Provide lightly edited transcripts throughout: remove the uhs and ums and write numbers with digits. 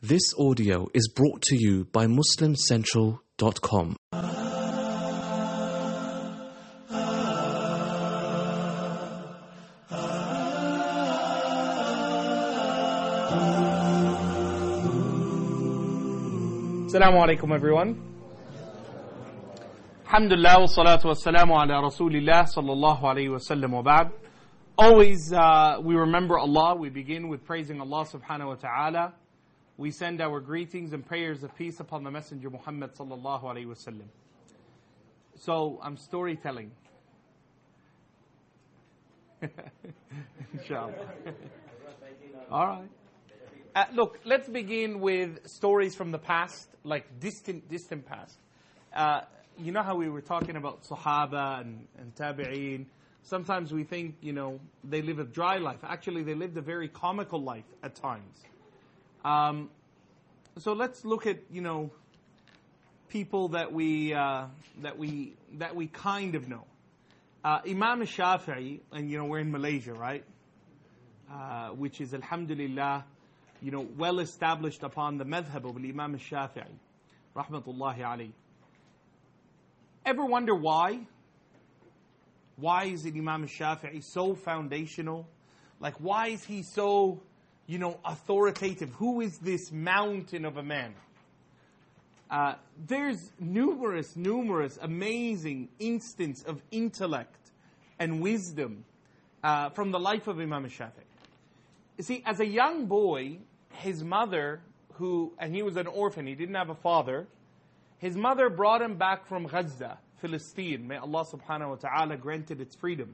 This audio is brought to you by MuslimCentral.com. Assalamu alaikum everyone. Alhamdulillah wa salatu wa salamu ala Rasulillah sallallahu alayhi wa sallam wa ba'd. Always we remember Allah. We begin with praising Allah subhanahu wa ta'ala. We send our greetings and prayers of peace upon the Messenger Muhammad sallallahu alayhi wa sallam. So I'm storytelling. Inshallah. All right. Look, let's begin with stories from the past, like distant past. You know how we were talking about Sahaba and Tabi'een? Sometimes we think, they live a dry life. Actually, they lived a very comical life at times. So let's look at, people that we kind of know. Imam Shafi'i, and we're in Malaysia, right? Which is, alhamdulillah, well established upon the madhab of Imam Shafi'i, rahmatullahi alayhi. Ever wonder why? Why is it Imam Shafi'i so foundational? Like, why is he so, authoritative? Who is this mountain of a man? There's numerous amazing instances of intellect and wisdom from the life of Imam Shafi'i. You see, as a young boy, his mother, and he was an orphan, he didn't have a father, his mother brought him back from Gaza, Palestine. May Allah subhanahu wa ta'ala granted its freedom.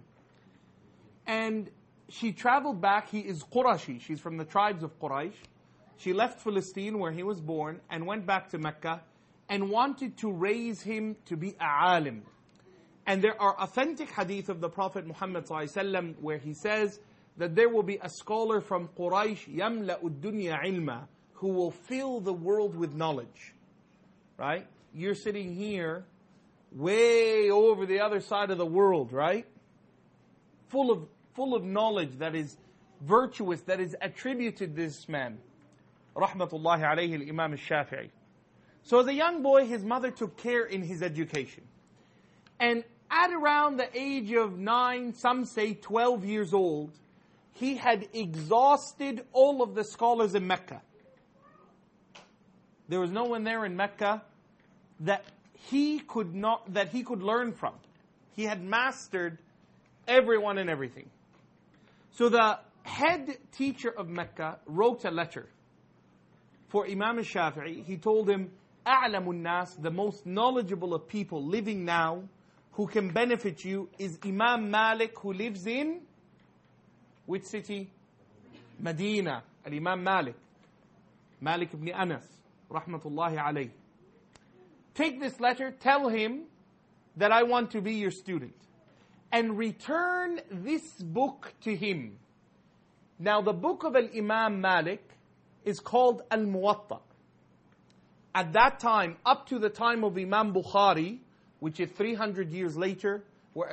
And she traveled back. He is Qurashi. She's from the tribes of Quraysh. She left Palestine where he was born and went back to Mecca and wanted to raise him to be a alim. And there are authentic hadith of the Prophet Muhammad sallallahu alaihi wasallam where he says that there will be a scholar from Quraysh, يَمْلَأُ الدُّنْيَا عِلْمًا, who will fill the world with knowledge. Right? You're sitting here, way over the other side of the world, right? Full of knowledge that is virtuous, that is attributed to this man. Rahmatullahi alayhi al-Imam al-Shafi'i. So as a young boy, his mother took care in his education. And at around the age of 9, some say 12 years old, he had exhausted all of the scholars in Mecca. There was no one there in Mecca that he could learn from. He had mastered everyone and everything. So the head teacher of Mecca wrote a letter for Imam al-Shafi'i. He told him, "A'lamun nas, the most knowledgeable of people living now, who can benefit you, is Imam Malik, who lives in which city? Medina. Al-Imam Malik ibn Anas, rahmatullahi alayhi. Take this letter, tell him that I want to be your student, and return this book to him." Now the book of Al-Imam Malik is called Al-Muwatta. At that time, up to the time of Imam Bukhari, which is 300 years later, or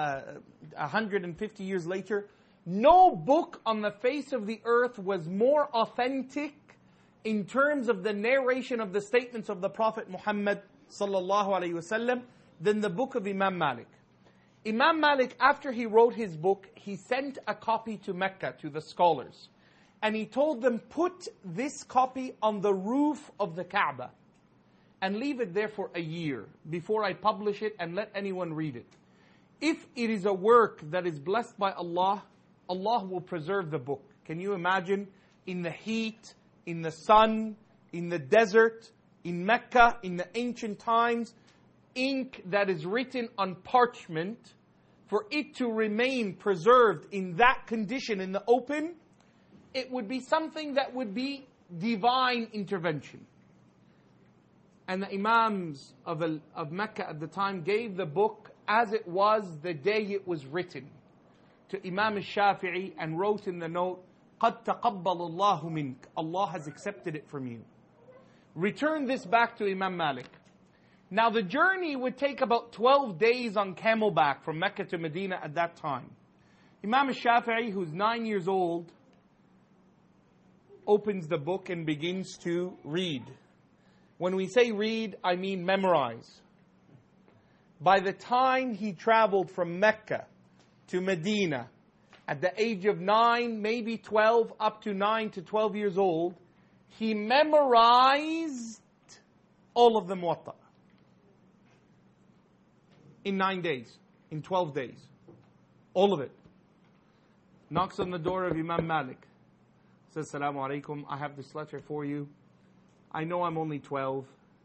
150 years later, no book on the face of the earth was more authentic in terms of the narration of the statements of the Prophet Muhammad sallallahu alaihi wasallam than the book of Imam Malik. Imam Malik, after he wrote his book, he sent a copy to Mecca to the scholars. And he told them, put this copy on the roof of the Kaaba and leave it there for a year before I publish it and let anyone read it. If it is a work that is blessed by Allah, Allah will preserve the book. Can you imagine? In the heat, in the sun, in the desert, in Mecca, in the ancient times, ink that is written on parchment, for it to remain preserved in that condition in the open, it would be something that would be divine intervention. And the Imams of Mecca at the time gave the book as it was the day it was written to Imam al-Shafi'i and wrote in the note, قَدْ تَقَبَّلَ اللَّهُ مِنْكَ, Allah has accepted it from you. Return this back to Imam Malik. Now the journey would take about 12 days on camelback from Mecca to Medina at that time. Imam al-Shafi'i, who's 9 years old, opens the book and begins to read. When we say read, I mean memorize. By the time he traveled from Mecca to Medina, at the age of 9, maybe 12, up to 9 to 12 years old, he memorized all of the Muwatta. In 9 days, in 12 days. All of it. Knocks on the door of Imam Malik. Says, Assalamu alaikum, I have this letter for you. I know I'm only 12,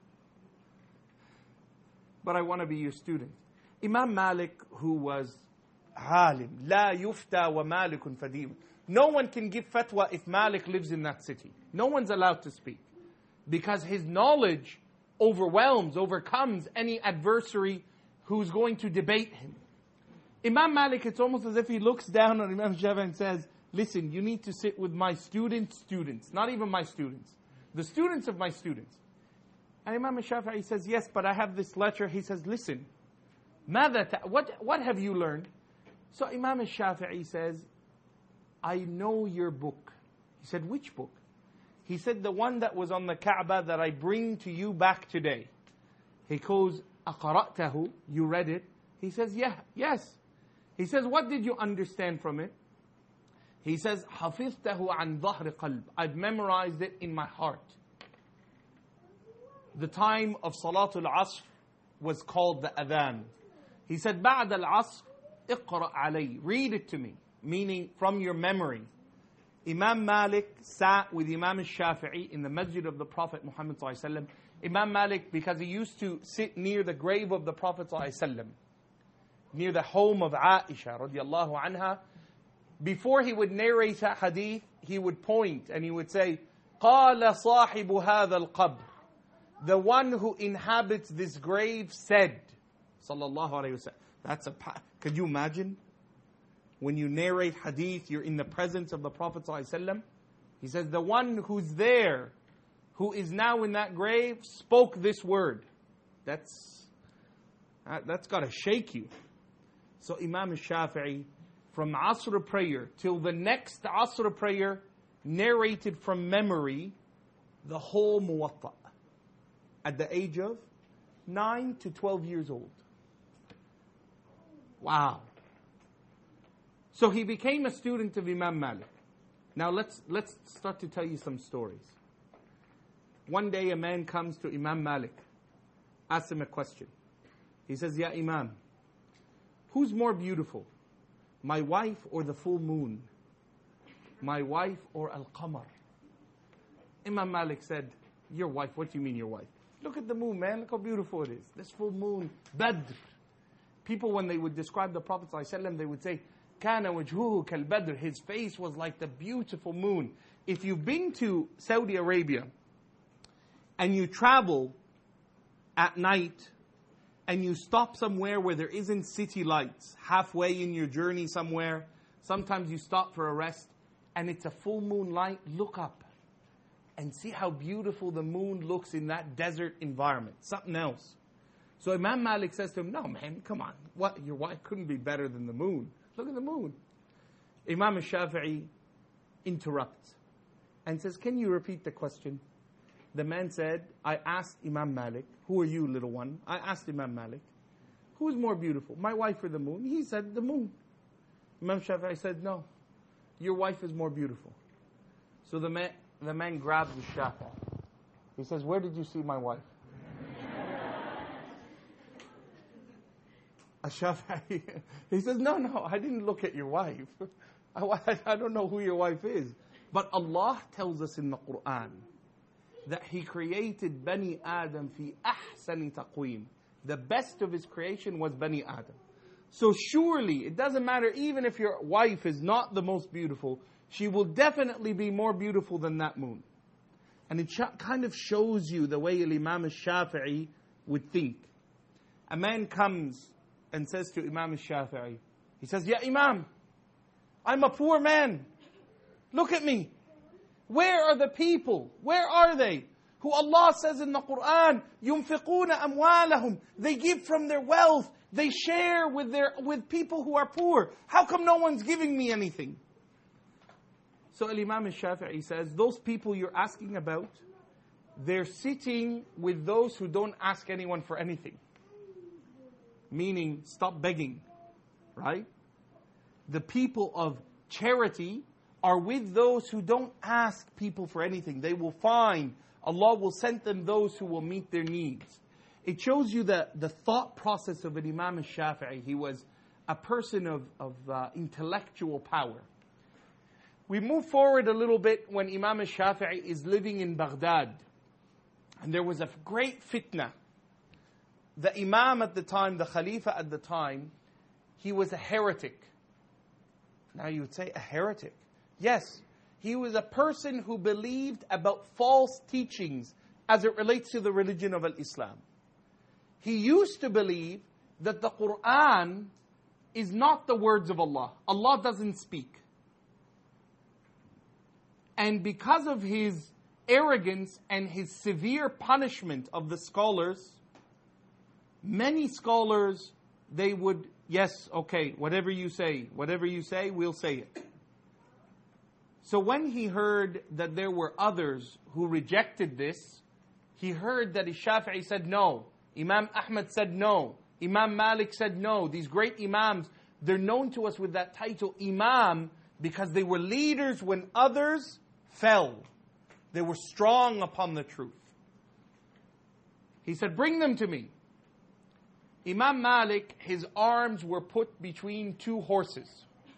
but I want to be your student. Imam Malik, who was alim, la yufta wa malikun fadim. No one can give fatwa if Malik lives in that city. No one's allowed to speak. Because his knowledge overcomes any adversary who's going to debate him. Imam Malik, it's almost as if he looks down on Imam Shafi'i and says, listen, you need to sit with my students, not even my students. The students of my students. And Imam Shafi'i says, yes, but I have this letter. He says, listen, what have you learned? So Imam Shafi'i says, I know your book. He said, which book? He said, the one that was on the Kaaba that I bring to you back today. He goes, أَقَرَأْتَهُ? You read it? He says, yeah, yes. He says, what did you understand from it? He says, حَفِظْتَهُ عَنْ ظَهْرِ قَلْبِ. I've memorized it in my heart. The time of Salatul Asr was called the Adhan. He said, بَعْدَ الْعَصْرِ اقْرَأْ عَلَيْهِ. Read it to me, meaning from your memory. Imam Malik sat with Imam Shafi'i in the masjid of the Prophet Muhammad ﷺ. Imam Malik, because he used to sit near the grave of the Prophet ﷺ, near the home of Aisha radiallahu anha, before he would narrate a hadith, he would point and he would say, قَالَ صَاحِبُ هَذَا الْقَبْرِ. The one who inhabits this grave said, sallallahu alayhi wa sallam. Could you imagine? When you narrate hadith, you're in the presence of the Prophet ﷺ. He says, the one who's there, who is now in that grave, spoke this word. That's got to shake you. So Imam Shafi'i, from Asr prayer till the next Asr prayer, narrated from memory the whole Muwatta at the age of 9 to 12 years old. Wow. So he became a student of Imam Malik. Now let's start to tell you some stories. One day a man comes to Imam Malik, asks him a question. He says, Ya Imam, who's more beautiful, my wife or the full moon? My wife or Al-Qamar? Imam Malik said, your wife. What do you mean your wife? Look at the moon, man. Look how beautiful it is. This full moon, Badr. People, when they would describe the Prophet ﷺ, they would say, كَانَ وَجْهُهُ كَالْبَدْرِ. His face was like the beautiful moon. If you've been to Saudi Arabia and you travel at night and you stop somewhere where there isn't city lights, halfway in your journey somewhere, sometimes you stop for a rest and it's a full moon light, look up and see how beautiful the moon looks in that desert environment. Something else. So Imam Malik says to him, no man, come on. What? Your wife couldn't be better than the moon. Look at the moon. Imam Shafi'i interrupts and says, can you repeat the question? The man said, I asked Imam Malik, who are you, little one? I asked Imam Malik, who is more beautiful, my wife or the moon? He said, the moon. Imam Shafi'i said, no, your wife is more beautiful. So the man grabs the Shafi'i. He says, where did you see my wife? Shafi'i, he says, no, I didn't look at your wife. I don't know who your wife is. But Allah tells us in the Quran that He created Bani Adam fi ahsani taqweem. The best of His creation was Bani Adam. So surely, it doesn't matter, even if your wife is not the most beautiful, she will definitely be more beautiful than that moon. And it kind of shows you the way Imam Shafi'i would think. A man comes and says to Imam Shafi'i, he says, Ya Imam, I'm a poor man. Look at me. Where are the people? Where are they? Who Allah says in the Quran, يُنْفِقُونَ أَمْوَالَهُمْ. They give from their wealth. They share with people who are poor. How come no one's giving me anything? So Imam al-Shafi'i says, those people you're asking about, they're sitting with those who don't ask anyone for anything. Meaning, stop begging, right? The people of charity are with those who don't ask people for anything. They will find, Allah will send them those who will meet their needs. It shows you the thought process of an Imam al-Shafi'i. He was a person of intellectual power. We move forward a little bit when Imam al-Shafi'i is living in Baghdad. And there was a great fitna. The Imam at the time, the Khalifa at the time, he was a heretic. Now you would say, a heretic? Yes, he was a person who believed about false teachings as it relates to the religion of Islam. He used to believe that the Quran is not the words of Allah. Allah doesn't speak. And because of his arrogance and his severe punishment of the scholars, many scholars, they would, yes, okay, whatever you say, we'll say it. So when he heard that there were others who rejected this, he heard that Shafi'i said no, Imam Ahmad said no, Imam Malik said no. These great Imams, they're known to us with that title, Imam, because they were leaders when others fell. They were strong upon the truth. He said, bring them to me. Imam Malik, his arms were put between two horses.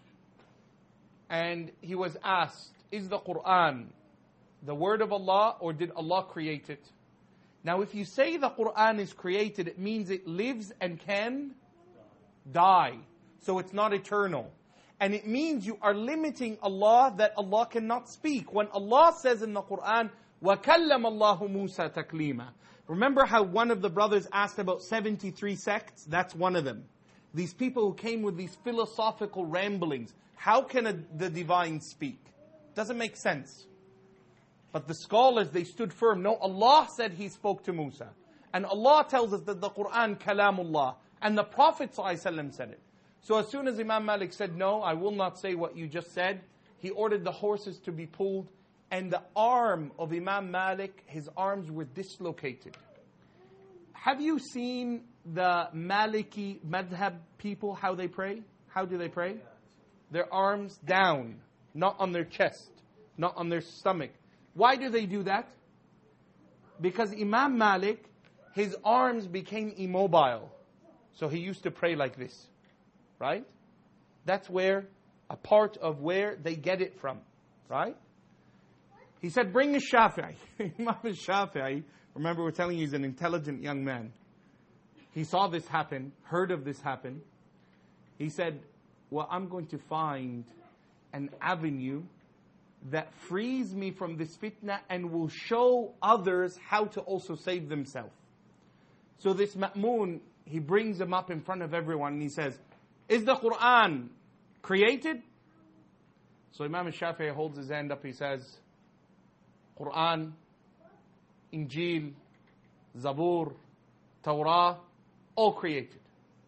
And he was asked, is the Quran the word of Allah or did Allah create it? Now if you say the Quran is created, it means it lives and can die. So it's not eternal. And it means you are limiting Allah, that Allah cannot speak. When Allah says in the Quran, وَكَلَّمَ اللَّهُ مُوسَى تَكْلِيمًا. Remember how one of the brothers asked about 73 sects? That's one of them. These people who came with these philosophical ramblings. How can the divine speak? Doesn't make sense. But the scholars, they stood firm. No, Allah said He spoke to Musa. And Allah tells us that the Quran, kalamullah. And the Prophet ﷺ said it. So as soon as Imam Malik said, no, I will not say what you just said, he ordered the horses to be pulled. And the arm of Imam Malik, his arms were dislocated. Have you seen the Maliki Madhab people, how they pray? How do they pray? Their arms down, not on their chest, not on their stomach. Why do they do that? Because Imam Malik, his arms became immobile. So he used to pray like this, right? That's where, a part of where they get it from, right? He said, bring a Shafi'i. Imam al-Shafi'i, remember we're telling you he's an intelligent young man. He saw this happen, heard of this happen. He said, well, I'm going to find an avenue that frees me from this fitna and will show others how to also save themselves. So this Ma'mun, he brings him up in front of everyone and he says, is the Quran created? So Imam al-Shafi'i holds his hand up, he says, Quran, Injil, Zabur, Torah, all created.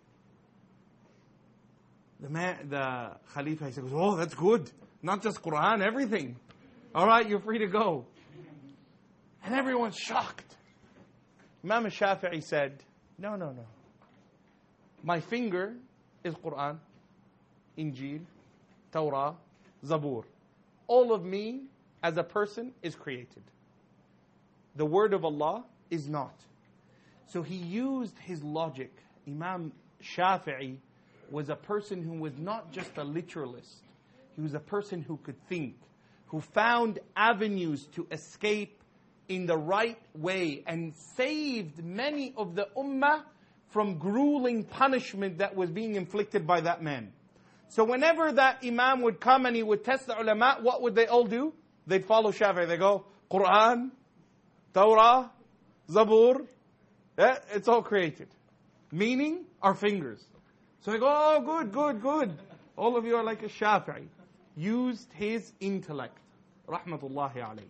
The Khalifa, he says, oh, that's good. Not just Quran, everything. All right, you're free to go. And everyone's shocked. Imam al-Shafi'i said, no. My finger is Quran, Injil, Torah, Zabur. All of me as a person is created. The word of Allah is not. So he used his logic. Imam Shafi'i was a person who was not just a literalist. He was a person who could think, who found avenues to escape in the right way and saved many of the ummah from grueling punishment that was being inflicted by that man. So whenever that imam would come and he would test the ulama, what would they all do? They'd follow Shafi'i. They go, Quran, Torah, Zabur, it's all created. Meaning, our fingers. So they go, oh, good. All of you are like a Shafi'i. Used his intellect. Rahmatullahi alayhi.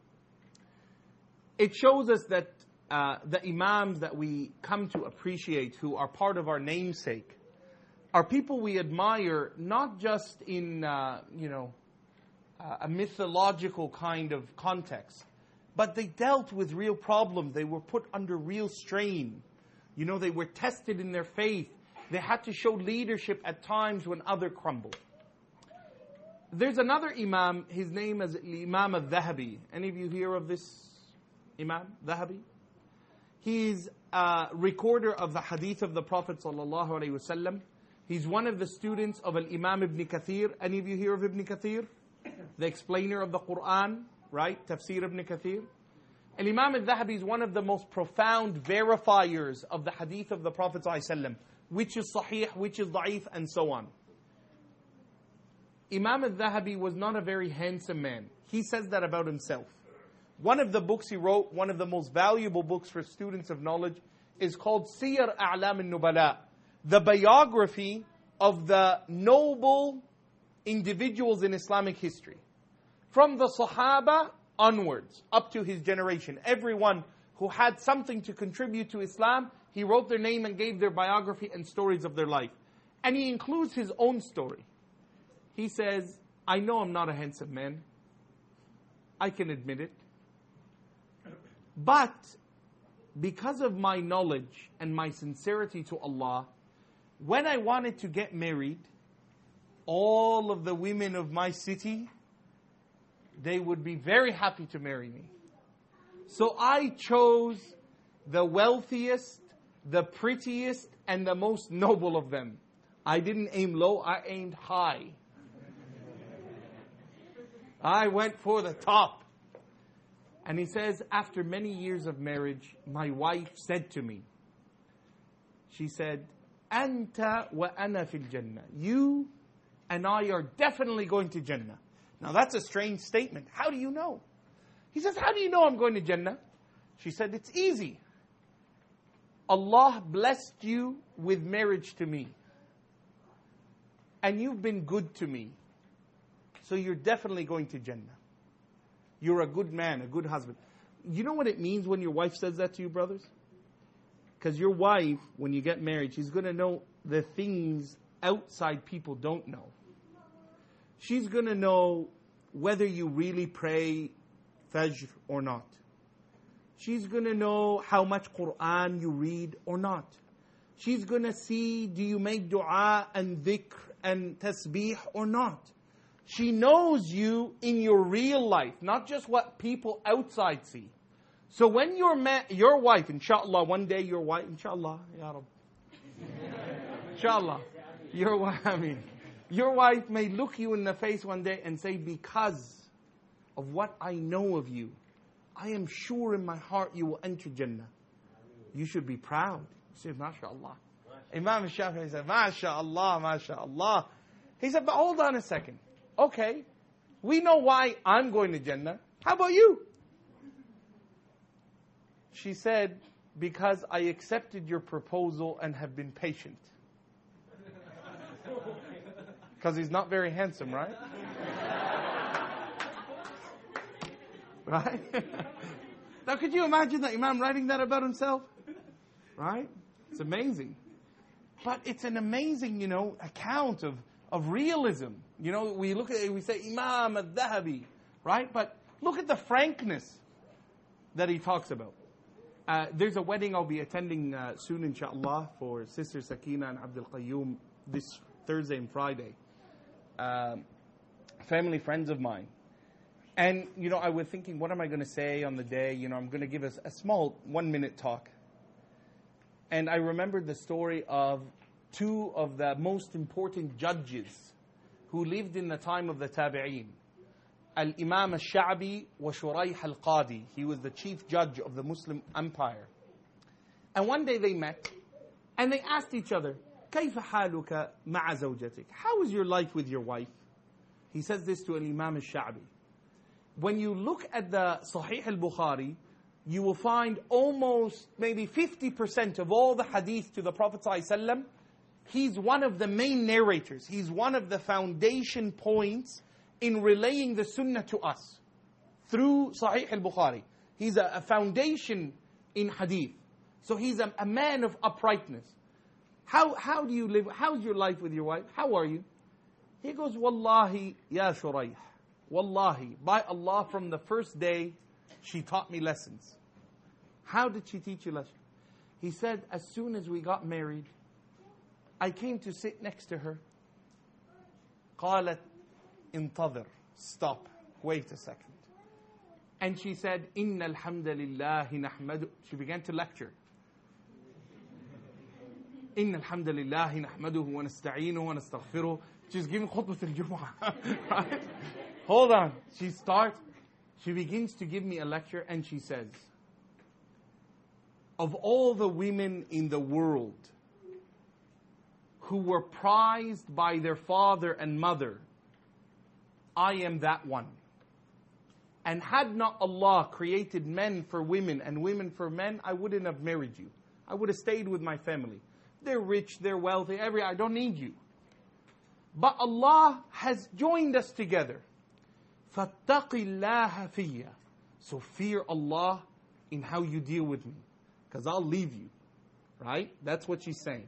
It shows us that the imams that we come to appreciate, who are part of our namesake, are people we admire, not just in, a mythological kind of context. But they dealt with real problems. They were put under real strain. You know, they were tested in their faith. They had to show leadership at times when others crumbled. There's another Imam, his name is Imam al-Dhahabi. Any of you hear of this Imam, Dhahabi? He's a recorder of the hadith of the Prophet ﷺ. He's one of the students of Imam Ibn Kathir. Any of you hear of Ibn Kathir? The explainer of the Quran, right? Tafsir Ibn Kathir. Imam al-Dhahabi is one of the most profound verifiers of the hadith of the Prophet ﷺ, which is sahih, which is da'if, and so on. Imam al-Dhahabi was not a very handsome man. He says that about himself. One of the books he wrote, one of the most valuable books for students of knowledge, is called Siyar A'lam al-Nubala, the biography of the noble individuals in Islamic history. From the Sahaba onwards, up to his generation. Everyone who had something to contribute to Islam, he wrote their name and gave their biography and stories of their life. And he includes his own story. He says, I know I'm not a handsome man. I can admit it. But because of my knowledge and my sincerity to Allah, when I wanted to get married, all of the women of my city, they would be very happy to marry me. So I chose the wealthiest, the prettiest, and the most noble of them. I didn't aim low, I aimed high. I went for the top. And he says, after many years of marriage, my wife said to me, she said, Anta wa ana fil Jannah. You and I are definitely going to Jannah. Now that's a strange statement. How do you know? He says, how do you know I'm going to Jannah? She said, it's easy. Allah blessed you with marriage to me. And you've been good to me. So you're definitely going to Jannah. You're a good man, a good husband. You know what it means when your wife says that to you, brothers? Because your wife, when you get married, she's going to know the things outside people don't know. She's going to know whether you really pray Fajr or not. She's going to know how much Quran you read or not. She's going to see, do you make dua and dhikr and tasbih or not. She knows you in your real life, not just what people outside see. So when your wife, inshallah, one day your wife, inshallah, ya Rab. Inshallah, your wife may look you in the face one day and say, because of what I know of you, I am sure in my heart you will enter Jannah. You should be proud. You say, MashaAllah. Imam Shafi'i said, MashaAllah, MashaAllah. He said, but hold on a second. Okay, we know why I'm going to Jannah. How about you? She said, because I accepted your proposal and have been patient. Because he's not very handsome, right? Right? Now could you imagine that Imam writing that about himself? Right? It's amazing. But it's an amazing, account of realism. We look at it, we say Imam al-Dhahabi, right? But look at the frankness that he talks about. There's a wedding I'll be attending soon, inshallah, for Sister Sakina and Abdul Qayyum this Thursday and Friday. Family friends of mine. And, I was thinking, what am I going to say on the day? I'm going to give us a small 1-minute talk. And I remembered the story of two of the most important judges who lived in the time of the Tabi'een. Al-Imam al-Sha'bi wa Shurayh al-Qadi. He was the chief judge of the Muslim Empire. And one day they met and they asked each other, كيف حالك مع زوجتك? How is your life with your wife? He says this to Al-Imam al-Sha'bi. When you look at the Sahih al-Bukhari, you will find almost maybe 50% of all the hadith to the Prophet ﷺ. He's one of the main narrators. He's one of the foundation points in relaying the sunnah to us through Sahih al-Bukhari. He's a foundation in hadith. So he's a man of uprightness. How do you live? How's your life with your wife? How are you? He goes, Wallahi, ya Shurayh. Wallahi, by Allah, from the first day, she taught me lessons. How did she teach you lessons? He said, as soon as we got married, I came to sit next to her. قالت انتظر. Stop. Wait a second. And she said, إن الحمد لله نحمده. She began to lecture. إن الحمد لله نحمده ونستعينه ونستغفره. She's giving khutbah al-Jumu'ah. Right? Hold on. She begins to give me a lecture and she says, of all the women in the world who were prized by their father and mother, I am that one. And had not Allah created men for women and women for men, I wouldn't have married you. I would have stayed with my family. They're rich, they're wealthy, I don't need you. But Allah has joined us together. فَاتَّقِ اللَّهَ فِيَّ. So fear Allah in how you deal with me. Because I'll leave you. Right? That's what she's saying.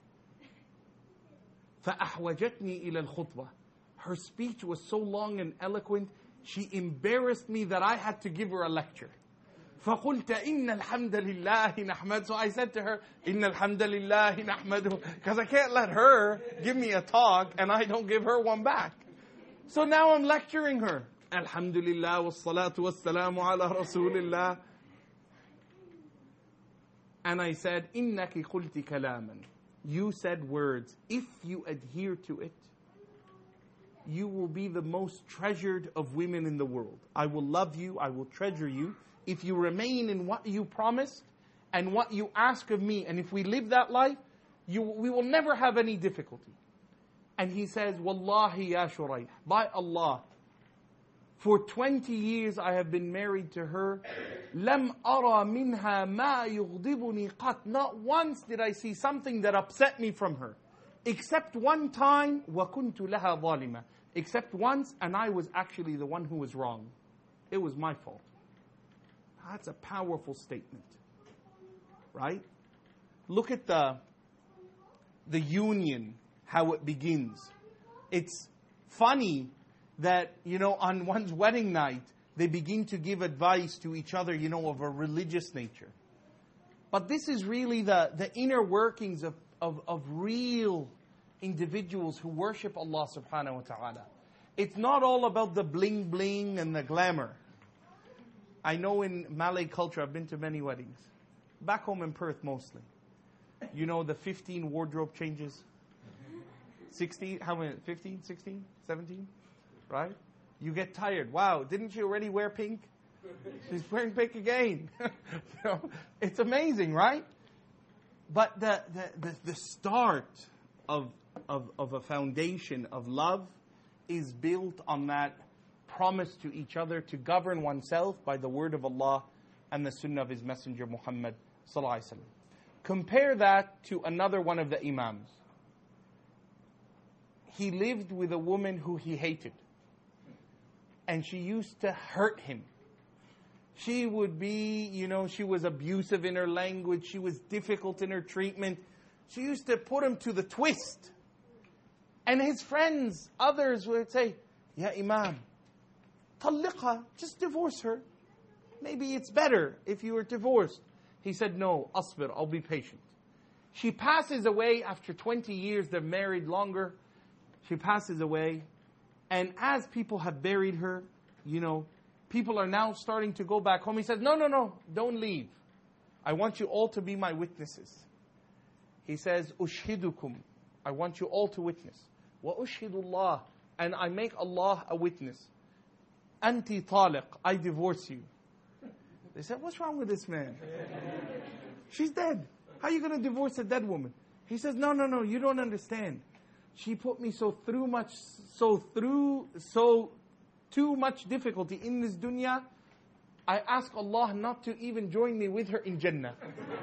فَأَحْوَجَتْنِي إِلَى الْخُطْبَةِ. Her speech was so long and eloquent, she embarrassed me that I had to give her a lecture. فَقُلْتَ إِنَّ الْحَمْدَ لِلَّهِ نَحْمَدُهُ. So I said to her, إِنَّ الْحَمْدَ لِلَّهِ نَحْمَدُهُ. Because I can't let her give me a talk and I don't give her one back. So now I'm lecturing her. Alhamdulillah wassalatu wassalamu ala rasulillah. And I said, إِنَّكِ قُلْتِ كَلَامًا. You said words. If you adhere to it, you will be the most treasured of women in the world. I will love you, I will treasure you. If you remain in what you promised and what you ask of me, and if we live that life, we will never have any difficulty. And he says, Wallahi ya Shurayh, by Allah, for 20 years I have been married to her. لَمْ أَرَى مِنْهَا مَا يُغْضِبُنِي قَطْ. Not once did I see something that upset me from her. Except one time, وَكُنْتُ لَهَا ظَالِمًا. Except once, and I was actually the one who was wrong. It was my fault. That's a powerful statement. Right? Look at the union, how it begins. It's funny that, on one's wedding night, they begin to give advice to each other, of a religious nature. But this is really the inner workings of real individuals who worship Allah subhanahu wa ta'ala. It's not all about the bling bling and the glamour. I know in Malay culture, I've been to many weddings. Back home in Perth mostly. The 15 wardrobe changes. 16, how many? 15, 16, 17? Right? You get tired. Wow, didn't she already wear pink? She's wearing pink again. It's amazing, right? But the start of a foundation of love is built on that promise to each other to govern oneself by the word of Allah and the sunnah of His Messenger Muhammad sallallahu alaihi wasallam. Compare that to another one of the imams. He lived with a woman who he hated. And she used to hurt him. She would be, she was abusive in her language. She was difficult in her treatment. She used to put him to the twist. And his friends, others would say, Ya Imam, talliqha, just divorce her. Maybe it's better if you were divorced. He said, no, asbir, I'll be patient. She passes away after 20 years, they're married longer. She passes away. And as people have buried her, people are now starting to go back home. He says, no, don't leave. I want you all to be my witnesses. He says, Ushhidukum, I want you all to witness. Wa ushhidullah, and I make Allah a witness. Anti taliq, I divorce you. They said, what's wrong with this man? She's dead. How are you going to divorce a dead woman? He says, no, you don't understand. She put me too much difficulty in this dunya. I ask Allah not to even join me with her in Jannah.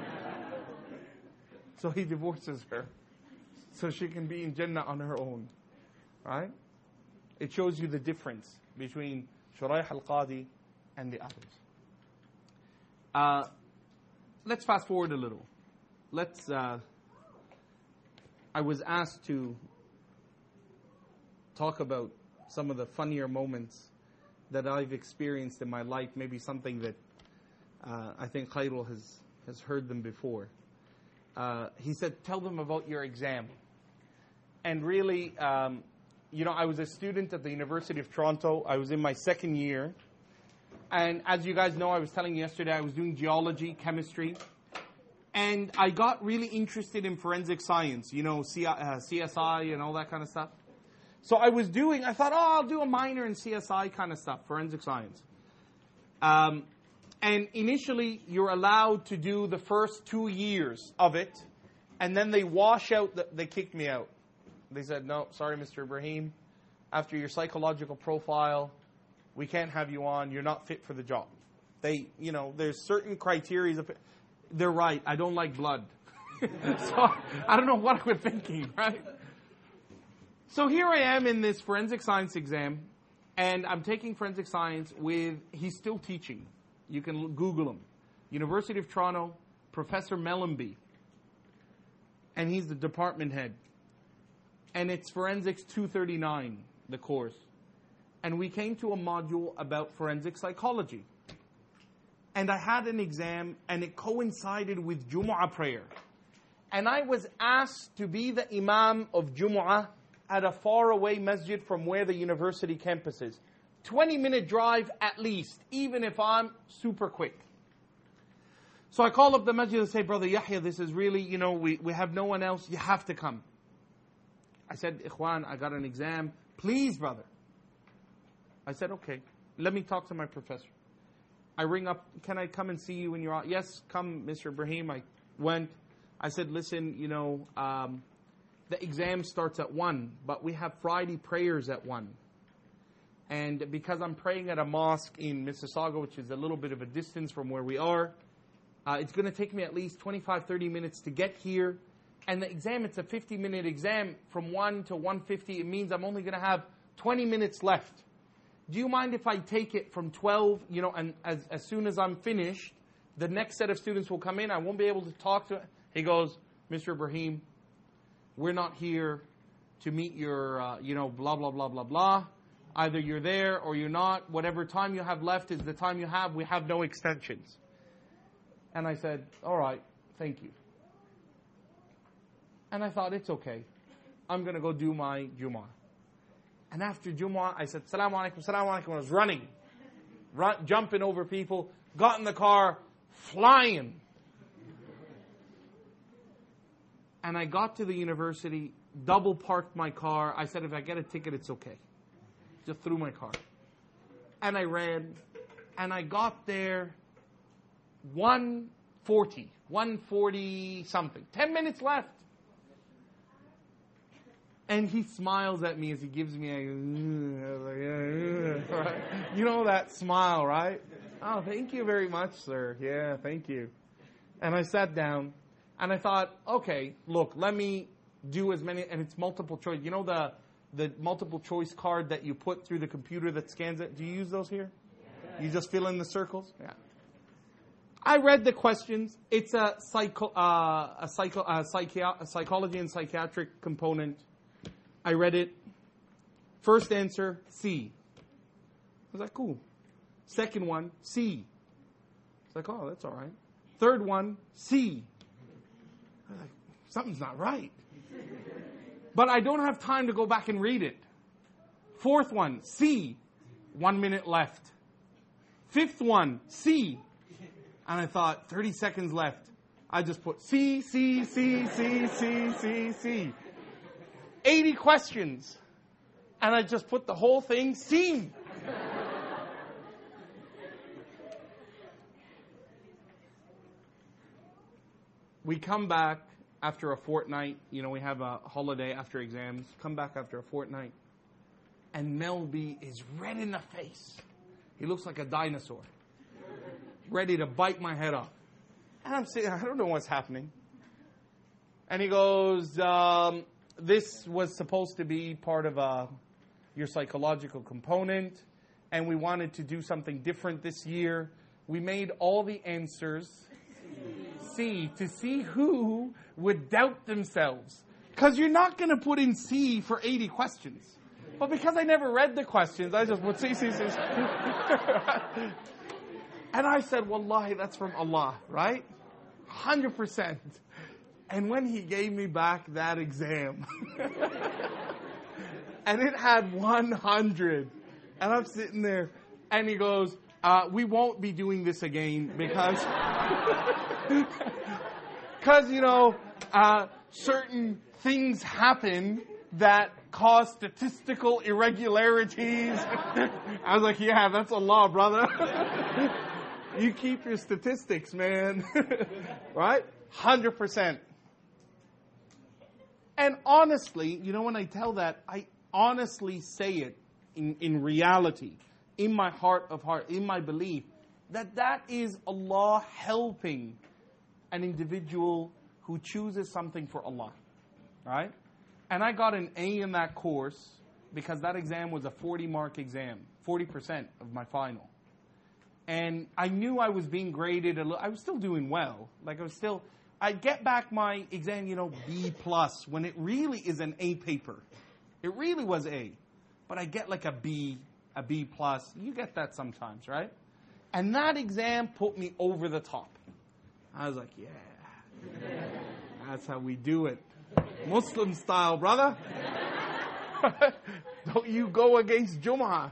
So he divorces her, so she can be in Jannah on her own. Right? It shows you the difference between Shuraih al-Qadi and the others. Let's fast forward a little. I was asked to talk about some of the funnier moments that I've experienced in my life, maybe something that I think Khairul has heard them before. He said, tell them about your exam. And really, I was a student at the University of Toronto. I was in my second year. And as you guys know, I was telling you yesterday, I was doing geology, chemistry. And I got really interested in forensic science, CSI and all that kind of stuff. So I thought, I'll do a minor in CSI kind of stuff, forensic science. And initially, you're allowed to do the first 2 years of it. And then they they kicked me out. They said, no, sorry, Mr. Ibrahim. After your psychological profile, we can't have you on. You're not fit for the job. There's certain criteria. They're right. I don't like blood. So I don't know what I was thinking, right? So here I am in this forensic science exam, and I'm taking forensic science he's still teaching. You can Google him. University of Toronto, Professor Mellenby. And he's the department head. And it's Forensics 239, the course. And we came to a module about forensic psychology. And I had an exam, and it coincided with Jumu'ah prayer. And I was asked to be the imam of Jumu'ah at a faraway masjid from where the university campus is. 20-minute drive at least, even if I'm super quick. So I call up the masjid and say, Brother Yahya, this is really, we have no one else. You have to come. I said, Ikhwan, I got an exam. Please, brother. I said, okay, let me talk to my professor. I ring up, can I come and see you when you're out? Yes, come, Mr. Ibrahim. I went. I said, listen, the exam starts at 1, but we have Friday prayers at 1. And because I'm praying at a mosque in Mississauga, which is a little bit of a distance from where we are, it's going to take me at least 25, 30 minutes to get here. And the exam, it's a 50-minute exam from 1 to 1:50. It means I'm only going to have 20 minutes left. Do you mind if I take it from 12, and as soon as I'm finished, the next set of students will come in. I won't be able to talk to it. He goes, Mr. Ibrahim, we're not here to meet your, blah, blah, blah, blah, blah. Either you're there or you're not. Whatever time you have left is the time you have. We have no extensions. And I said, all right, thank you. And I thought, it's okay. I'm going to go do my Jumu'ah. And after Jumu'ah, I said, Salaam alaikum, Salaam alaikum. I was running, jumping over people, got in the car, flying. And I got to the university, double parked my car. I said, if I get a ticket, it's okay. Just threw my car. And I ran, and I got there 1:40 something. 10 minutes left. And he smiles at me as he gives me right? You know that smile, right? Oh, thank you very much, sir. Yeah, thank you. And I sat down, and I thought, okay, look, let me do as many, and it's multiple choice. You know the multiple choice card that you put through the computer that scans it? Do you use those here? Yeah. You just fill in the circles? Yeah. I read the questions. It's a psychology and psychiatric component. I read it. First answer, C. I was like, cool. Second one, C. It's like, oh, that's all right. Third one, C. I was like, something's not right. But I don't have time to go back and read it. Fourth one, C. 1 minute left. Fifth one, C. And I thought, 30 seconds left. I just put C, C, C, C, C, C, C. 80 questions. And I just put the whole thing C. We come back after a fortnight. We have a holiday after exams. Come back after a fortnight. And Melby is red in the face. He looks like a dinosaur. Ready to bite my head off. And I'm saying, I don't know what's happening. And he goes, this was supposed to be part of your psychological component, and we wanted to do something different this year. We made all the answers C to see who would doubt themselves. Because you're not going to put in C for 80 questions. But because I never read the questions, I just would see. And I said, Wallahi, that's from Allah, right? 100%. And when he gave me back that exam, and it had 100, and I'm sitting there, and he goes, we won't be doing this again because, certain things happen that cause statistical irregularities. I was like, yeah, that's Allah, brother. You keep your statistics, man. Right? 100%. And honestly, when I tell that, I honestly say it in reality, in my heart of heart, in my belief, that is Allah helping an individual who chooses something for Allah. Right? And I got an A in that course because that exam was a 40-mark exam, 40% of my final. And I knew I was being graded I was still doing well. I'd get back my exam, B+, when it really is an A paper. It really was A. But I get like a B+. You get that sometimes, right? And that exam put me over the top. I was like, yeah. That's how we do it. Muslim style, brother. Don't you go against Jum'ah,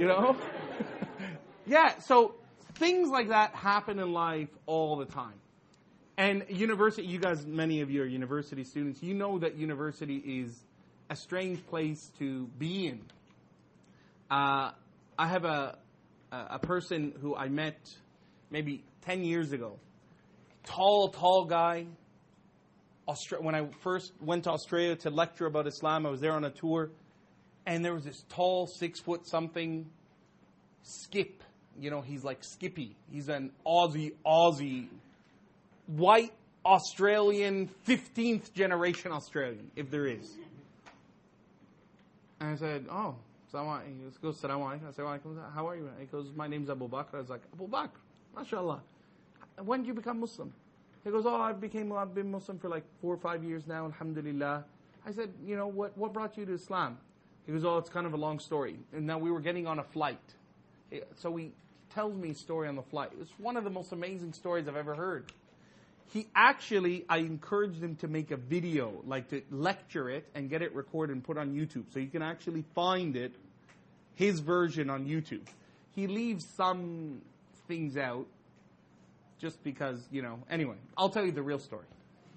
Yeah, so things like that happen in life all the time. And university, you guys, many of you are university students. You know that university is a strange place to be in. I have a person who I met maybe 10 years ago. Tall guy. When I first went to Australia to lecture about Islam, I was there on a tour. And there was this tall, 6-foot-something Skip. He's like Skippy. He's an Aussie, white Australian, 15th generation Australian, if there is. And I said, oh, he goes, Salaam alaikum. I said, how are you? He goes, my name's Abu Bakr. I was like, Abu Bakr, mashallah. When did you become Muslim? He goes, I've been Muslim for like 4 or 5 years now, alhamdulillah. I said, what brought you to Islam? He goes, it's kind of a long story. And now we were getting on a flight. So he tells me a story on the flight. It's one of the most amazing stories I've ever heard. I encouraged him to make a video, like to lecture it and get it recorded and put on YouTube. So you can actually find it, his version on YouTube. He leaves some things out just because, Anyway, I'll tell you the real story.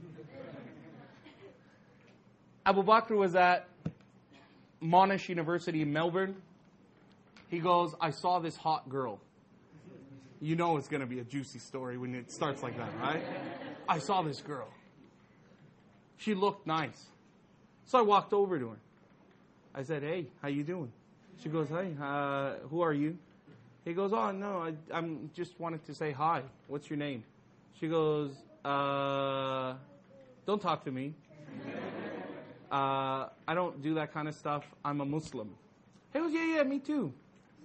Abu Bakr was at Monash University in Melbourne. He goes, I saw this hot girl. You know it's going to be a juicy story when it starts like that, right? I saw this girl. She looked nice. So I walked over to her. I said, hey, how you doing? She goes, hey, who are you? He goes, oh, no, I'm just wanted to say hi. What's your name? She goes, don't talk to me. I don't do that kind of stuff. I'm a Muslim. He goes, yeah, me too.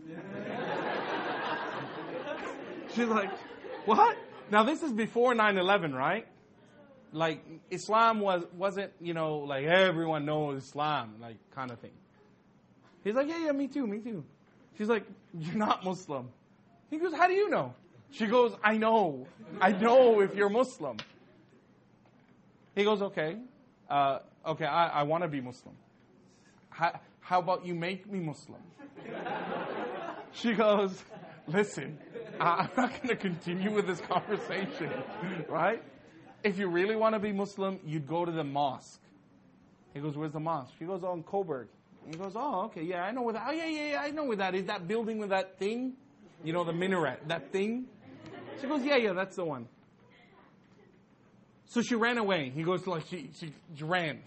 She's like, what? Now this is before 9/11, right? Like Islam wasn't, like everyone knows Islam, like kind of thing. He's like, yeah, me too. She's like, you're not Muslim. He goes, how do you know? She goes, I know if you're Muslim. He goes, okay, I want to be Muslim. How about you make me Muslim? She goes, listen, I'm not going to continue with this conversation, right? If you really want to be Muslim, you'd go to the mosque. He goes, where's the mosque? She goes, in Coburg. He goes, oh, okay, yeah, I know where that. Oh, yeah, I know where that is. That building with that thing, the minaret, that thing. She goes, yeah, that's the one. So she ran away. He goes, like she ran.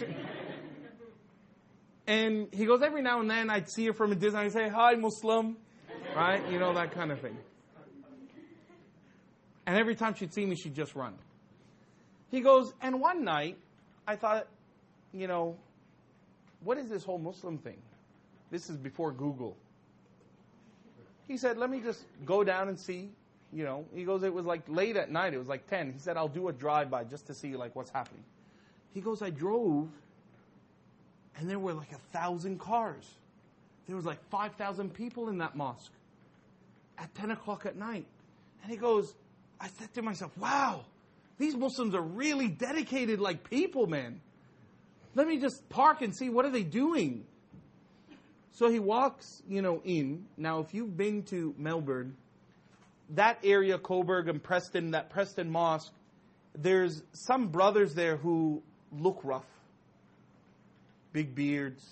And he goes, every now and then I'd see her from a distance and I'd say, hi, Muslim. Right? That kind of thing. And every time she'd see me, she'd just run. He goes, and one night, I thought, what is this whole Muslim thing? This is before Google. He said, let me just go down and see. He goes, it was like late at night. It was like 10. He said, I'll do a drive-by just to see like what's happening. He goes, I drove, and there were like 1,000 cars. there was like 5,000 people in that mosque at 10 o'clock at night. And he goes, I said to myself, wow, these Muslims are really dedicated like people, man. Let me just park and see what are they doing. So he walks, in. Now, if you've been to Melbourne, that area, Coburg and Preston, that Preston Mosque, there's some brothers there who look rough. Big beards,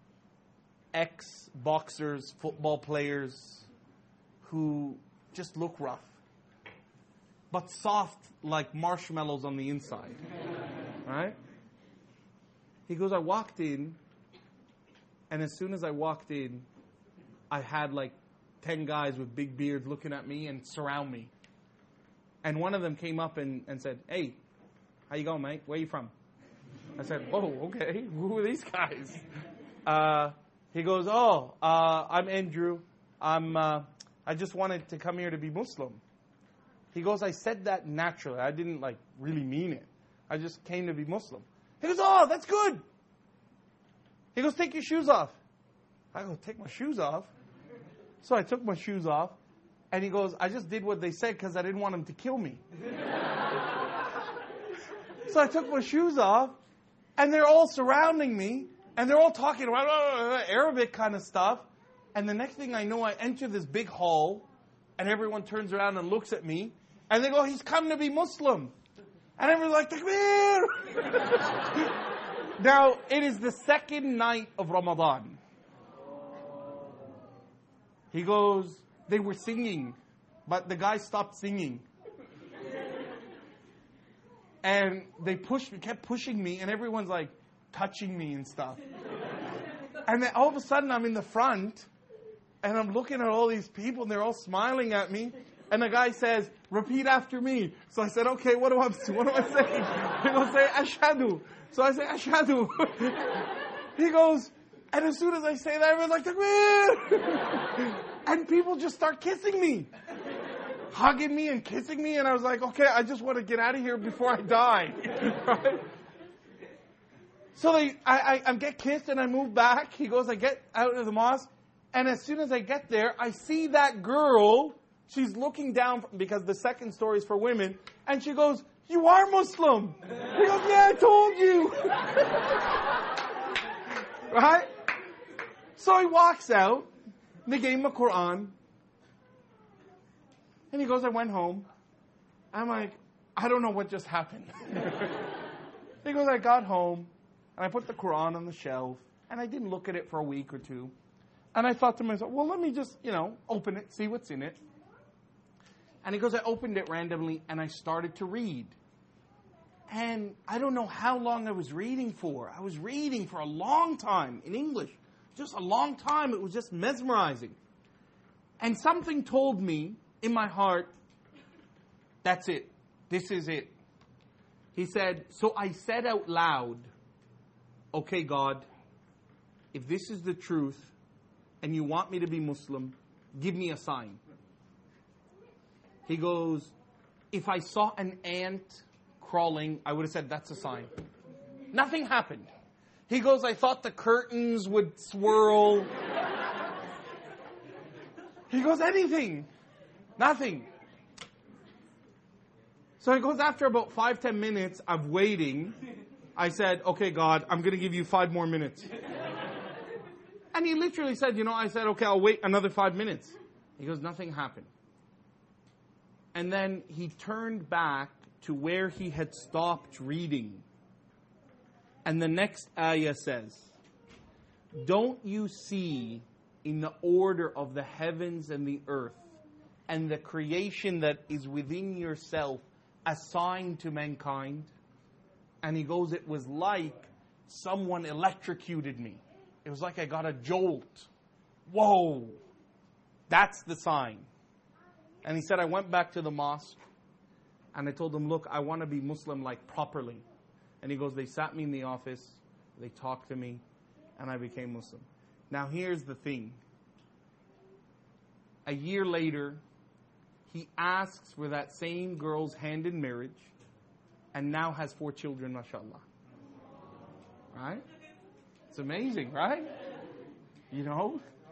ex-boxers, football players who just look rough. But soft like marshmallows on the inside. Right? He goes, I walked in, and as soon as I walked in, I had like 10 guys with big beards looking at me and surround me. And one of them came up and said, hey, how you going, mate? Where you from? I said, whoa, okay. Who are these guys? He goes, I'm Andrew. I just wanted to come here to be Muslim. He goes, I said that naturally. I didn't really mean it. I just came to be Muslim. He goes, oh, that's good. He goes, take your shoes off. I go, take my shoes off? So I took my shoes off. And he goes, I just did what they said because I didn't want him to kill me. So I took my shoes off. And they're all surrounding me. And they're all talking about Arabic kind of stuff. And the next thing I know, I enter this big hall. And everyone turns around and looks at me. And they go, he's come to be Muslim. And everyone's like, Takbir! Now, it is the second night of Ramadan. He goes, they were singing, but the guy stopped singing. And they kept pushing me, and everyone's like touching me and stuff. And then all of a sudden, I'm in the front, and I'm looking at all these people, and they're all smiling at me. And the guy says, repeat after me. So I said, okay, what am I saying? He goes, say, Ashhadu. So I say, Ashhadu. He goes, and as soon as I say that, everyone's like, Takbir! And people just start kissing me. Hugging me and kissing me. And I was like, okay, I just want to get out of here before I die. Right? So I get kissed and I move back. He goes, I get out of the mosque. And as soon as I get there, I see that girl. She's looking down because the second story is for women. And she goes, you are Muslim. He goes, yeah, I told you. Right? So he walks out. They gave him a Quran. And he goes, I went home. I'm like, I don't know what just happened. He goes, I got home. And I put the Quran on the shelf. And I didn't look at it for a week or two. And I thought to myself, well, let me just, open it, see what's in it. And he goes, I opened it randomly, and I started to read. And I don't know how long I was reading for. I was reading for a long time in English. Just a long time. It was just mesmerizing. And something told me in my heart, that's it. This is it. He said, so I said out loud, okay, God, if this is the truth, and you want me to be Muslim, give me a sign. He goes, if I saw an ant crawling, I would have said, that's a sign. Nothing happened. He goes, I thought the curtains would swirl. He goes, anything. Nothing. So he goes, after about 5-10 minutes of waiting, I said, okay, God, I'm going to give you 5 more minutes. And he literally said, I said, okay, I'll wait another 5 minutes. He goes, nothing happened. And then he turned back to where he had stopped reading. And the next ayah says, don't you see in the order of the heavens and the earth and the creation that is within yourself a sign to mankind? And he goes, it was like someone electrocuted me. It was like I got a jolt. Whoa, that's the sign. And he said, I went back to the mosque and I told them, look, I want to be Muslim properly. And he goes, they sat me in the office, they talked to me, and I became Muslim. Now here's the thing. A year later, he asks for that same girl's hand in marriage and now has 4 children, mashallah. Right? It's amazing, right?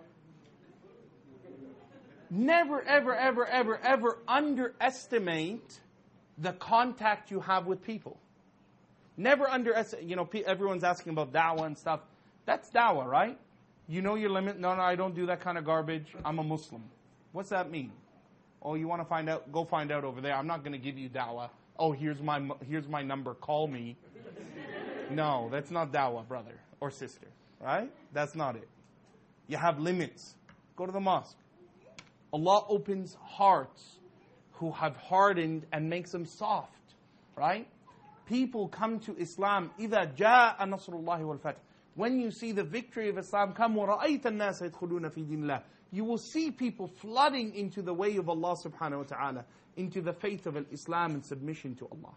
Never, ever, ever, ever, ever underestimate the contact you have with people. Never underestimate, everyone's asking about da'wah and stuff. That's da'wah, right? You know your limit. No, I don't do that kind of garbage. I'm a Muslim. What's that mean? Oh, you want to find out? Go find out over there. I'm not going to give you da'wah. Oh, here's my number. Call me. No, that's not da'wah, brother or sister. Right? That's not it. You have limits. Go to the mosque. Allah opens hearts who have hardened and makes them soft. Right? People come to Islam. إِذَا جَاءَ نَصْرُ اللَّهِ وَالْفَتْحِ. When you see the victory of Islam come, وَرَأَيْتَ النَّاسَ يَدْخُلُونَ فِي دِينِ اللَّهِ. You will see people flooding into the way of Allah subhanahu wa ta'ala, into the faith of Islam and submission to Allah.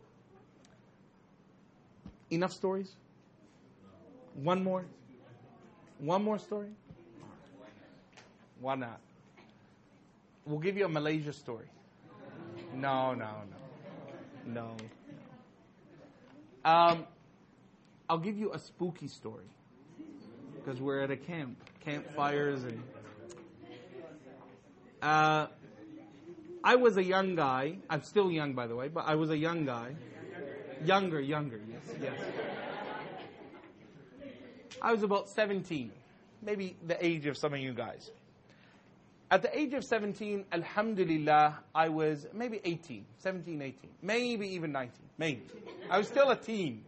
Enough stories? One more? One more story? Why not? We'll give you a Malaysia story. No. I'll give you a spooky story. Because we're at a campfires and... I was a young guy. I'm still young, by the way, but I was a young guy. Younger, yes. I was about 17. Maybe the age of some of you guys. At the age of 17, alhamdulillah, I was maybe 18, 17, 18, maybe even 19, maybe. I was still a teen.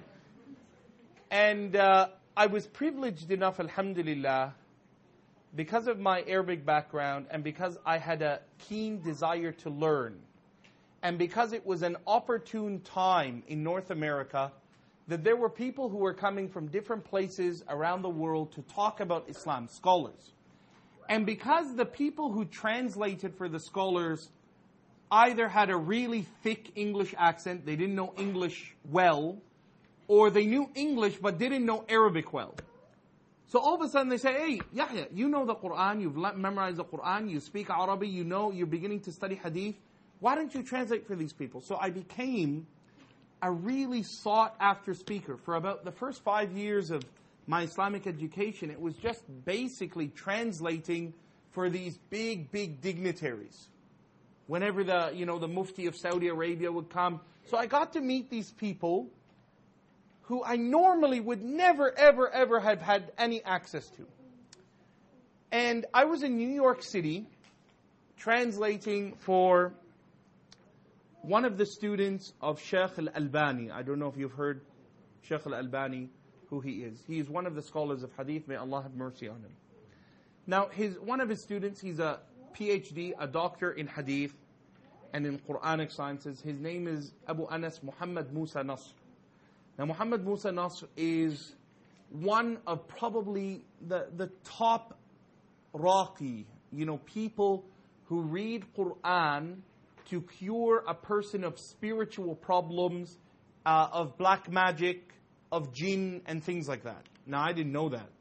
And I was privileged enough, alhamdulillah, because of my Arabic background and because I had a keen desire to learn. And because it was an opportune time in North America, that there were people who were coming from different places around the world to talk about Islam, scholars. And because the people who translated for the scholars either had a really thick English accent, they didn't know English well, or they knew English but didn't know Arabic well. So all of a sudden they say, hey, Yahya, you know the Quran, you've memorized the Quran, you speak Arabic, you're beginning to study Hadith. Why don't you translate for these people? So I became a really sought after speaker. For about the first 5 years of my Islamic education, it was just basically translating for these big dignitaries. Whenever the Mufti of Saudi Arabia would come. So I got to meet these people who I normally would never, ever have had any access to. And I was in New York City translating for one of the students of Sheikh Al-Albani. I don't know if you've heard Sheikh Al-Albani, who he is. He is one of the scholars of Hadith. May Allah have mercy on him. Now, one of his students, he's a PhD, a doctor in Hadith and in Quranic sciences. His name is Abu Anas Muhammad Musa Nasr. Now, Muhammad Musa Nasr is one of probably the top raqi, people who read Quran to cure a person of spiritual problems, of black magic, of jinn, and things like that. Now, I didn't know that.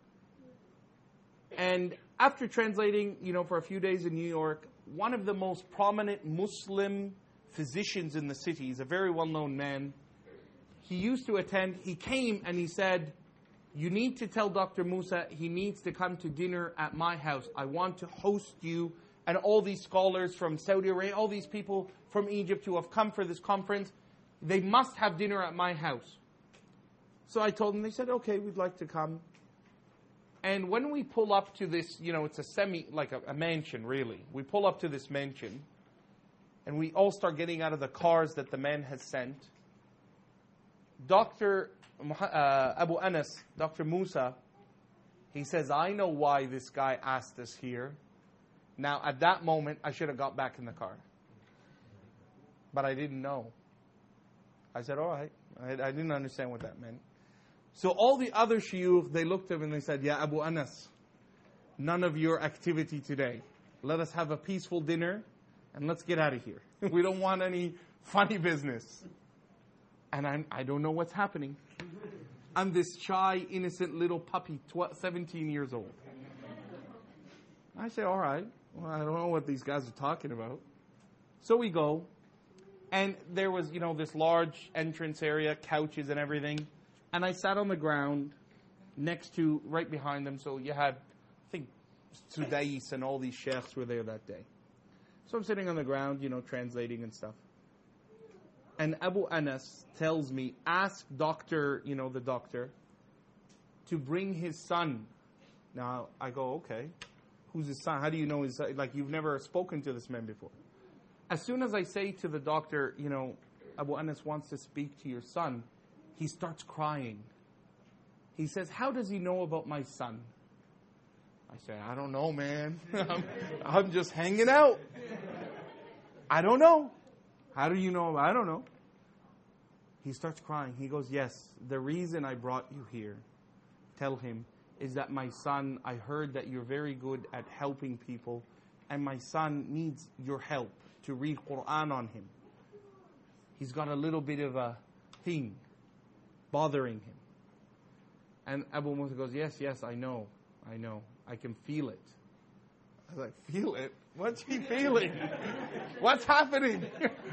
And after translating, for a few days in New York, one of the most prominent Muslim physicians in the city, he's a very well-known man, he used to attend, he came and he said, you need to tell Dr. Musa he needs to come to dinner at my house. I want to host you and all these scholars from Saudi Arabia, all these people from Egypt who have come for this conference. They must have dinner at my house. So I told them, they said, okay, we'd like to come. And when we pull up to this, it's a mansion really. We pull up to this mansion and we all start getting out of the cars that the man has sent. Dr. Abu Anas, Dr. Musa, he says, I know why this guy asked us here. Now, at that moment, I should have got back in the car. But I didn't know. I said, all right. I didn't understand what that meant. So all the other shuyukh, they looked at him and they said, Ya Abu Anas, none of your activity today. Let us have a peaceful dinner and let's get out of here. We don't want any funny business. And I don't know what's happening. I'm this shy, innocent little puppy, 17 years old. I say, all right. Well, I don't know what these guys are talking about. So we go. And there was, this large entrance area, couches and everything. And I sat on the ground right behind them. So you had, I think, Sudais and all these sheikhs were there that day. So I'm sitting on the ground, translating and stuff. And Abu Anas tells me, ask doctor, the doctor, to bring his son. Now, I go, okay. Who's his son? How do you know his son? Like, you've never spoken to this man before. As soon as I say to the doctor, Abu Anas wants to speak to your son, he starts crying. He says, how does he know about my son? I say, I don't know, man. I'm just hanging out. I don't know. How do you know? I don't know. He starts crying. He goes, yes, the reason I brought you here, tell him, is that my son, I heard that you're very good at helping people, and my son needs your help to read Quran on him. He's got a little bit of a thing bothering him. And Abu Musa goes, yes, I know. I can feel it. I was like, feel it? What's he feeling? What's happening?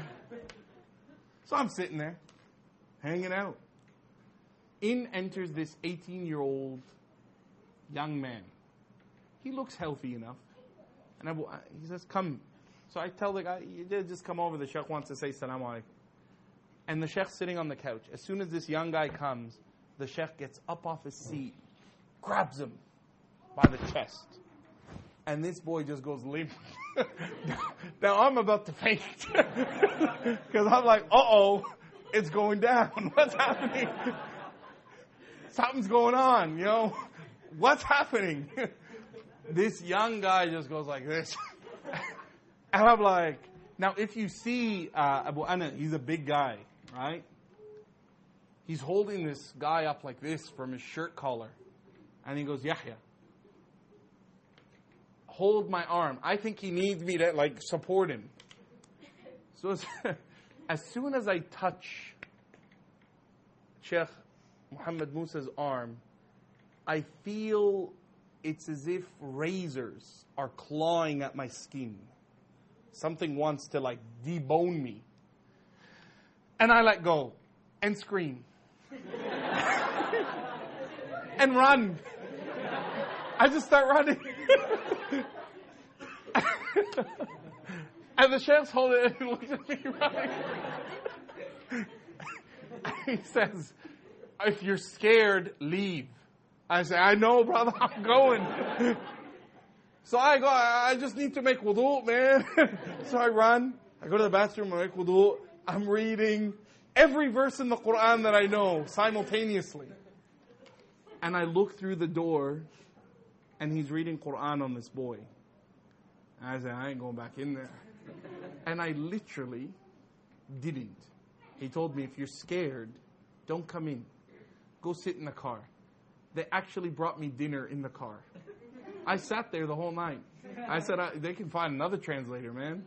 So I'm sitting there, hanging out. In enters this 18-year-old young man. He looks healthy enough. And he says, come. So I tell the guy, you did just come over. The sheikh wants to say salam alaikum. And the sheikh's sitting on the couch. As soon as this young guy comes, the sheikh gets up off his seat, grabs him by the chest. And this boy just goes limp. Now I'm about to faint. Because I'm like, uh-oh, it's going down. What's happening? Something's going on, What's happening? This young guy just goes like this. And I'm like, now if you see Abu Anas, he's a big guy, right? He's holding this guy up like this from his shirt collar. And he goes, Yahya, hold my arm. I think he needs me to support him. So as soon as I touch Sheikh Muhammad Musa's arm, I feel it's as if razors are clawing at my skin. Something wants to debone me. And I let go and scream. And run. I just start running. And the sheikh's holding it and looks at me running. He says, if you're scared, leave. I say, I know, brother, I'm going. So I go, I just need to make wudu, man. So I run. I go to the bathroom, I make wudu. I'm reading every verse in the Quran that I know simultaneously. And I look through the door, and he's reading Quran on this boy. And I said, I ain't going back in there. And I literally didn't. He told me, if you're scared, don't come in. Go sit in the car. They actually brought me dinner in the car. I sat there the whole night. I said, they can find another translator, man.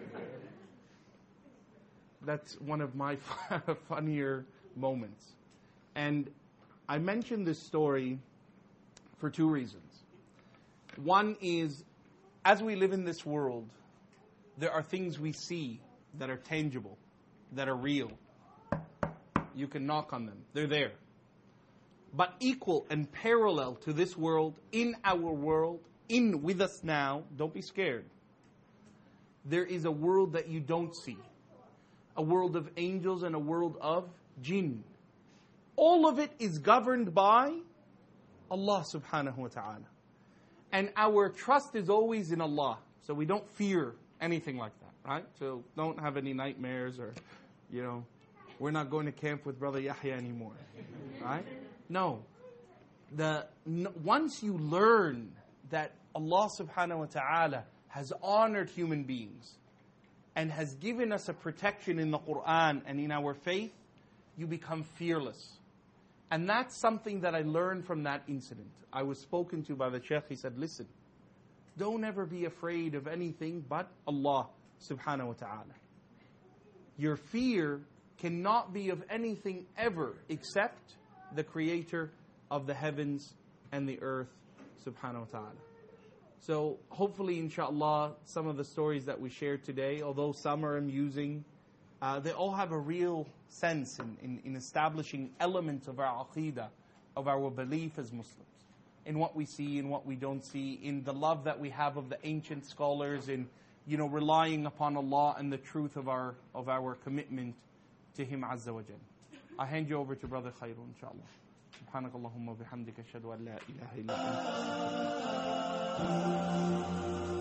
That's one of my funnier moments. And I mentioned this story for two reasons. One is, as we live in this world, there are things we see that are tangible, that are real. You can knock on them. They're there. But equal and parallel to this world, in our world, in with us now, don't be scared. There is a world that you don't see. A world of angels and a world of jinn. All of it is governed by Allah subhanahu wa ta'ala. And our trust is always in Allah. So we don't fear anything like that, right? So don't have any nightmares or, we're not going to camp with Brother Yahya anymore, right? No. Once you learn that Allah subhanahu wa ta'ala has honored human beings and has given us a protection in the Quran and in our faith, you become fearless. And that's something that I learned from that incident. I was spoken to by the Sheikh. He said, listen, don't ever be afraid of anything but Allah subhanahu wa ta'ala. Your fear cannot be of anything ever except the creator of the heavens and the earth subhanahu wa ta'ala. So hopefully, inshallah, some of the stories that we shared today, although some are amusing, they all have a real sense in establishing elements of our aqeedah, of our belief as Muslims. in what we see and what we don't see, in the love that we have of the ancient scholars, in relying upon Allah and the truth of our commitment to Him Azza wa Jal. I hand you over to Brother Khairun, inshallah. سبحانك اللهم وبحمدك أشهد أن لا إله إلا أنت